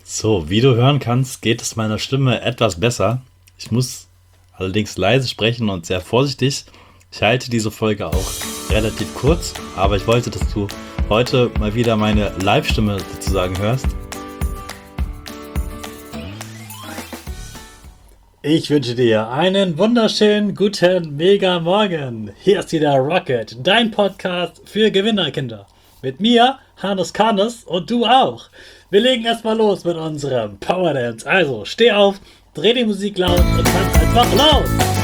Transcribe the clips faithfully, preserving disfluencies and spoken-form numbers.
So, wie du hören kannst, geht es meiner Stimme etwas besser. Ich muss allerdings leise sprechen und sehr vorsichtig. Ich halte diese Folge auch relativ kurz, aber ich wollte, dass du heute mal wieder meine Live-Stimme sozusagen hörst. Ich wünsche dir einen wunderschönen guten Mega Morgen. Hier ist wieder Rocket, dein Podcast für Gewinnerkinder. Mit mir, Hannes Karnes, und du auch. Wir legen erstmal los mit unserem Power Dance. Also steh auf, dreh die Musik laut und tanz einfach laut.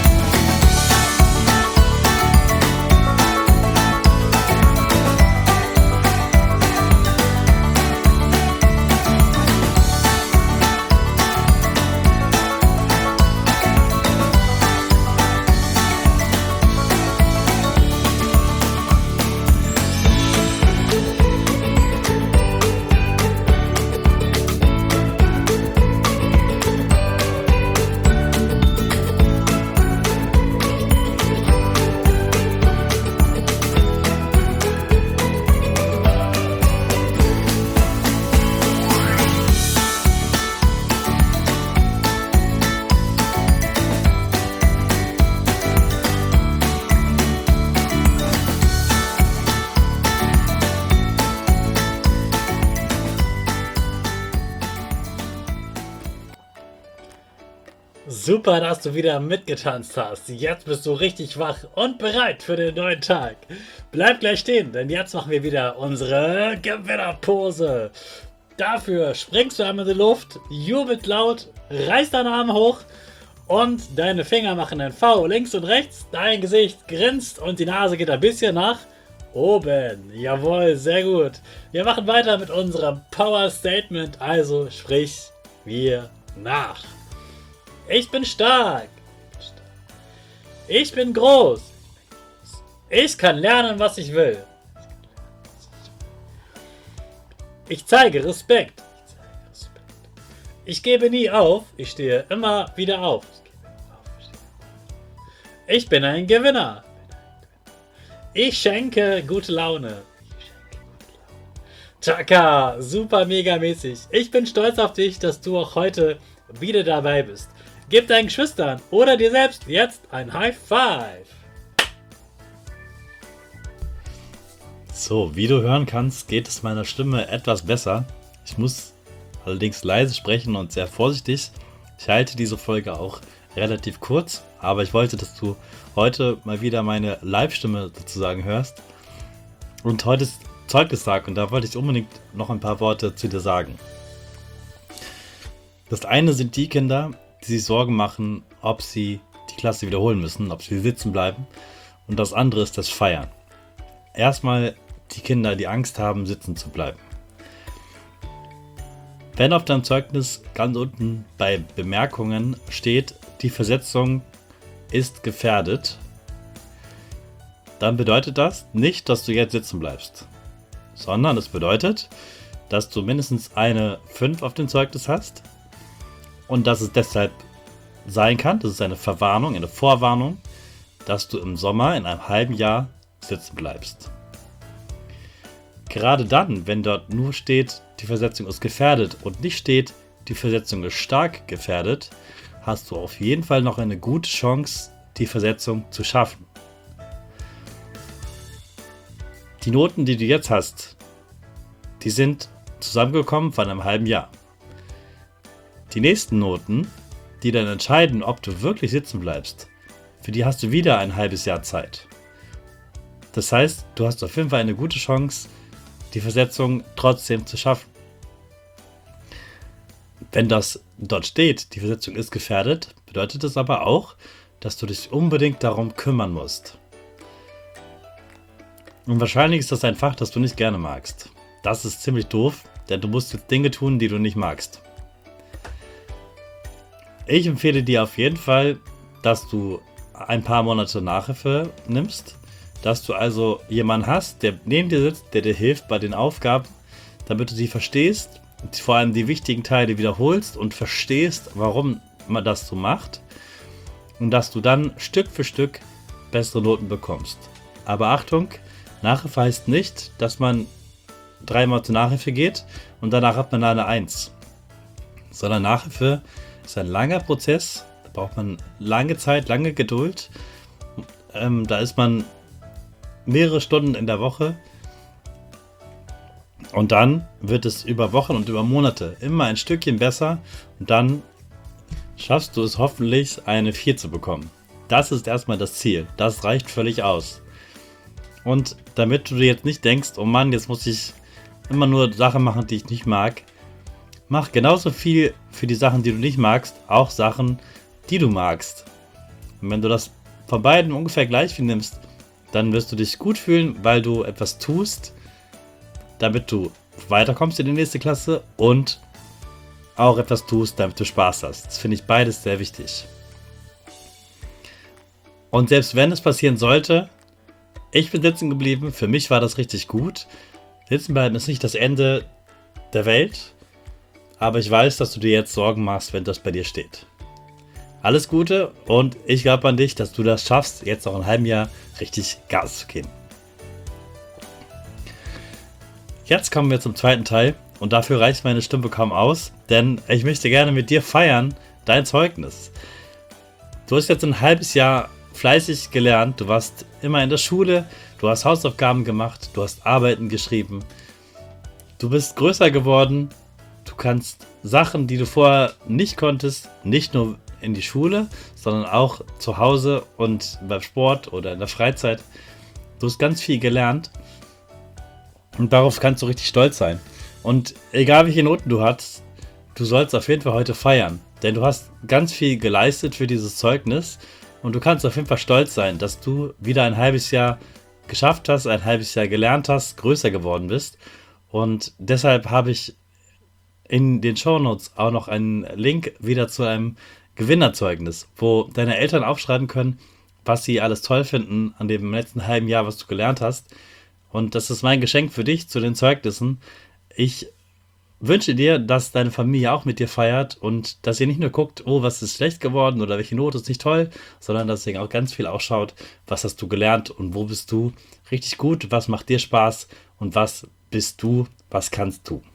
Super, dass du wieder mitgetanzt hast. Jetzt bist du richtig wach und bereit für den neuen Tag. Bleib gleich stehen, denn jetzt machen wir wieder unsere Gewinnerpose. Dafür springst du einmal in die Luft, jubelt laut, reißt deine Arme hoch und deine Finger machen ein V links und rechts. Dein Gesicht grinst und die Nase geht ein bisschen nach oben. Jawohl, sehr gut. Wir machen weiter mit unserem Power Statement, also sprich mir nach. Ich bin stark. Ich bin groß. Ich kann lernen, was ich will. Ich zeige Respekt. Ich gebe nie auf. Ich stehe immer wieder auf. Ich bin ein Gewinner. Ich schenke gute Laune. Chaka, super mega mäßig. Ich bin stolz auf dich, dass du auch heute wieder dabei bist. Gib deinen Geschwistern oder dir selbst jetzt ein High Five. So, wie du hören kannst, geht es meiner Stimme etwas besser. Ich muss allerdings leise sprechen und sehr vorsichtig. Ich halte diese Folge auch relativ kurz, aber ich wollte, dass du heute mal wieder meine Live-Stimme sozusagen hörst. Und heute ist Zeugnistag und da wollte ich unbedingt noch ein paar Worte zu dir sagen. Das eine sind die Kinder, die sich Sorgen machen, ob sie die Klasse wiederholen müssen, ob sie sitzen bleiben. Und das andere ist das Feiern. Erstmal die Kinder, die Angst haben, sitzen zu bleiben. Wenn auf deinem Zeugnis ganz unten bei Bemerkungen steht, die Versetzung ist gefährdet, dann bedeutet das nicht, dass du jetzt sitzen bleibst, sondern es bedeutet, dass du mindestens eine fünf auf dem Zeugnis hast. Und dass es deshalb sein kann, das ist eine Verwarnung, eine Vorwarnung, dass du im Sommer in einem halben Jahr sitzen bleibst. Gerade dann, wenn dort nur steht, die Versetzung ist gefährdet und nicht steht, die Versetzung ist stark gefährdet, hast du auf jeden Fall noch eine gute Chance, die Versetzung zu schaffen. Die Noten, die du jetzt hast, die sind zusammengekommen von einem halben Jahr. Die nächsten Noten, die dann entscheiden, ob du wirklich sitzen bleibst, für die hast du wieder ein halbes Jahr Zeit. Das heißt, du hast auf jeden Fall eine gute Chance, die Versetzung trotzdem zu schaffen. Wenn das dort steht, die Versetzung ist gefährdet, bedeutet das aber auch, dass du dich unbedingt darum kümmern musst. Und wahrscheinlich ist das ein Fach, das du nicht gerne magst. Das ist ziemlich doof, denn du musst jetzt Dinge tun, die du nicht magst. Ich empfehle dir auf jeden Fall, dass du ein paar Monate Nachhilfe nimmst, dass du also jemanden hast, der neben dir sitzt, der dir hilft bei den Aufgaben, damit du sie verstehst, vor allem die wichtigen Teile wiederholst und verstehst, warum man das so macht und dass du dann Stück für Stück bessere Noten bekommst. Aber Achtung, Nachhilfe heißt nicht, dass man dreimal zur Nachhilfe geht und danach hat man eine eins. sondern Nachhilfe ist ein langer Prozess. Da braucht man lange Zeit, lange Geduld. Ähm, da ist man mehrere Stunden in der Woche. Und dann wird es über Wochen und über Monate immer ein Stückchen besser. Und dann schaffst du es hoffentlich, eine vier zu bekommen. Das ist erstmal das Ziel. Das reicht völlig aus. Und damit du dir jetzt nicht denkst, oh Mann, jetzt muss ich immer nur Sachen machen, die ich nicht mag, mach genauso viel für die Sachen, die du nicht magst, auch Sachen, die du magst. Und wenn du das von beiden ungefähr gleich viel nimmst, dann wirst du dich gut fühlen, weil du etwas tust, damit du weiterkommst in die nächste Klasse und auch etwas tust, damit du Spaß hast. Das finde ich beides sehr wichtig. Und selbst wenn es passieren sollte, ich bin sitzen geblieben, für mich war das richtig gut. Sitzen bleiben ist nicht das Ende der Welt, aber ich weiß, dass du dir jetzt Sorgen machst, wenn das bei dir steht. Alles Gute und ich glaube an dich, dass du das schaffst, jetzt noch in einem halben Jahr richtig Gas zu geben. Jetzt kommen wir zum zweiten Teil und dafür reicht meine Stimme kaum aus, denn ich möchte gerne mit dir feiern, dein Zeugnis. Du hast jetzt ein halbes Jahr fleißig gelernt, du warst immer in der Schule, du hast Hausaufgaben gemacht, du hast Arbeiten geschrieben, du bist größer geworden, du kannst Sachen, die du vorher nicht konntest, nicht nur in die Schule, sondern auch zu Hause und beim Sport oder in der Freizeit. Du hast ganz viel gelernt und darauf kannst du richtig stolz sein. Und egal welche Noten du hast, du sollst auf jeden Fall heute feiern, denn du hast ganz viel geleistet für dieses Zeugnis. Und du kannst auf jeden Fall stolz sein, dass du wieder ein halbes Jahr geschafft hast, ein halbes Jahr gelernt hast, größer geworden bist. Und deshalb habe ich in den Shownotes auch noch einen Link wieder zu einem Gewinnerzeugnis, wo deine Eltern aufschreiben können, was sie alles toll finden an dem letzten halben Jahr, was du gelernt hast. Und das ist mein Geschenk für dich zu den Zeugnissen. Ich wünsche dir, dass deine Familie auch mit dir feiert und dass ihr nicht nur guckt, oh, was ist schlecht geworden oder welche Note ist nicht toll, sondern dass ihr auch ganz viel ausschaut, was hast du gelernt und wo bist du richtig gut, was macht dir Spaß und was bist du, was kannst du.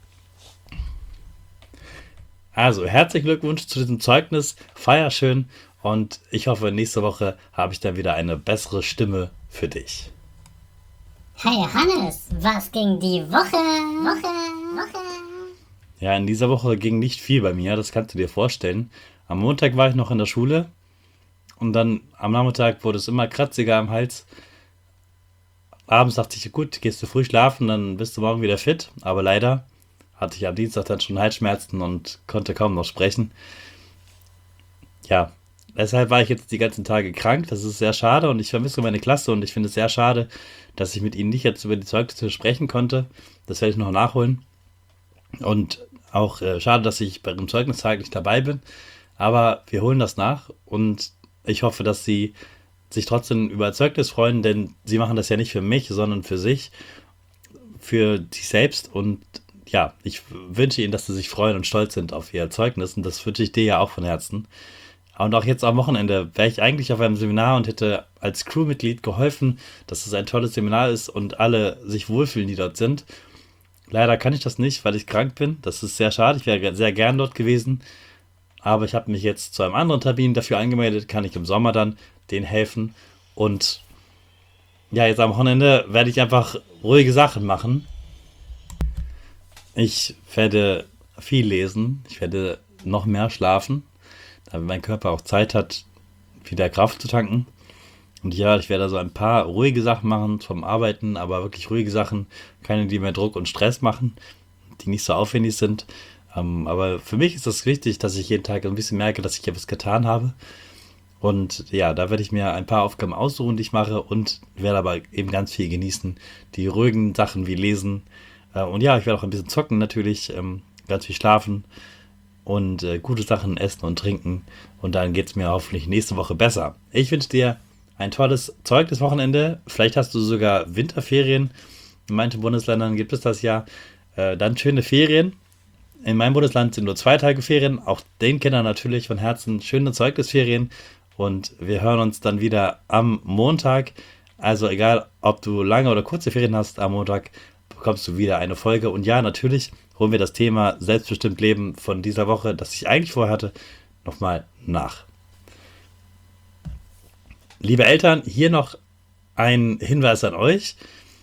Also, herzlichen Glückwunsch zu diesem Zeugnis, feier schön und ich hoffe, nächste Woche habe ich dann wieder eine bessere Stimme für dich. Hey Hannes, was ging die Woche? Woche, Woche. Ja, in dieser Woche ging nicht viel bei mir, das kannst du dir vorstellen. Am Montag war ich noch in der Schule und dann am Nachmittag wurde es immer kratziger am Hals. Abends dachte ich, gut, gehst du früh schlafen, dann bist du morgen wieder fit. Aber leider hatte ich am Dienstag dann schon Halsschmerzen und konnte kaum noch sprechen. Ja, deshalb war ich jetzt die ganzen Tage krank. Das ist sehr schade und ich vermisse meine Klasse und ich finde es sehr schade, dass ich mit ihnen nicht jetzt über die Zeugnisse sprechen konnte. Das werde ich noch nachholen. Und auch äh, schade, dass ich bei dem Zeugnistag nicht dabei bin. Aber wir holen das nach und ich hoffe, dass sie sich trotzdem über Zeugnis freuen, denn sie machen das ja nicht für mich, sondern für sich, für sich selbst. Und ja, ich wünsche ihnen, dass sie sich freuen und stolz sind auf ihr Zeugnis. Und das wünsche ich dir ja auch von Herzen. Und auch jetzt am Wochenende wäre ich eigentlich auf einem Seminar und hätte als Crewmitglied geholfen, dass es ein tolles Seminar ist und alle sich wohlfühlen, die dort sind. Leider kann ich das nicht, weil ich krank bin. Das ist sehr schade. Ich wäre sehr gern dort gewesen. Aber ich habe mich jetzt zu einem anderen Termin dafür angemeldet. Kann ich im Sommer dann denen helfen. Und ja, jetzt am Wochenende werde ich einfach ruhige Sachen machen. Ich werde viel lesen. Ich werde noch mehr schlafen, damit mein Körper auch Zeit hat, wieder Kraft zu tanken. Und ja, ich werde also ein paar ruhige Sachen machen vom Arbeiten, aber wirklich ruhige Sachen, keine, die mehr Druck und Stress machen, die nicht so aufwendig sind. Ähm, aber für mich ist das wichtig, dass ich jeden Tag ein bisschen merke, dass ich etwas getan habe. Und ja, da werde ich mir ein paar Aufgaben aussuchen, die ich mache und werde aber eben ganz viel genießen. Die ruhigen Sachen wie Lesen. Äh, und ja, ich werde auch ein bisschen zocken natürlich, ähm, ganz viel schlafen und äh, gute Sachen essen und trinken. Und dann geht es mir hoffentlich nächste Woche besser. Ich wünsche dir ein tolles Zeugniswochenende. Vielleicht hast du sogar Winterferien. In manchen Bundesländern gibt es das ja. Äh, dann schöne Ferien. In meinem Bundesland sind nur zwei Tage Ferien. Auch den Kindern natürlich von Herzen schöne Zeugnisferien. Und wir hören uns dann wieder am Montag. Also egal, ob du lange oder kurze Ferien hast, am Montag bekommst du wieder eine Folge. Und ja, natürlich holen wir das Thema selbstbestimmt Leben von dieser Woche, das ich eigentlich vorher hatte, nochmal nach. Liebe Eltern, hier noch ein Hinweis an euch.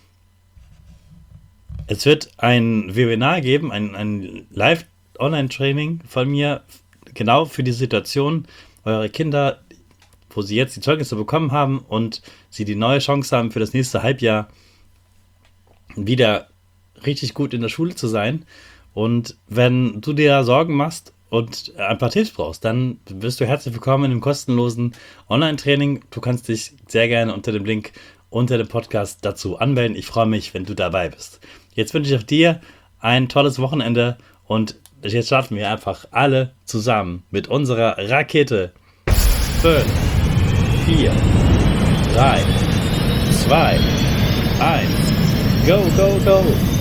Es wird ein Webinar geben, ein, ein Live-Online-Training von mir, genau für die Situation, eure Kinder, wo sie jetzt die Zeugnisse bekommen haben und sie die neue Chance haben, für das nächste Halbjahr wieder richtig gut in der Schule zu sein. Und wenn du dir Sorgen machst und ein paar Tipps brauchst, dann bist du herzlich willkommen in einem kostenlosen Online-Training. Du kannst dich sehr gerne unter dem Link unter dem Podcast dazu anmelden. Ich freue mich, wenn du dabei bist. Jetzt wünsche ich auch dir ein tolles Wochenende und jetzt starten wir einfach alle zusammen mit unserer Rakete. fünf, vier, drei, zwei, eins, go, go, go!